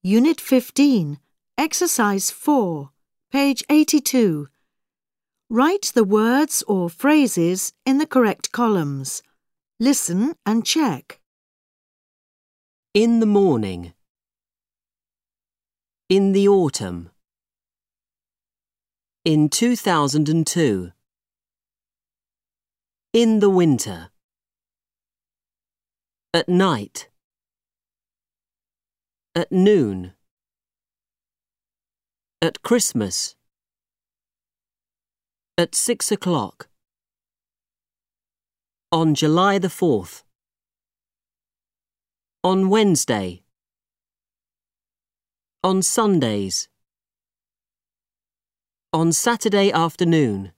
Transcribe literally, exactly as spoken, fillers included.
Unit fifteen, Exercise four, page eighty-two. Write the words or phrases in the correct columns. Listen and check. In the morning. In the autumn. In two thousand two. In the winter. At night. At noon. At Christmas. At six o'clock. On July the fourth. On Wednesday. On Sundays. On Saturday afternoon.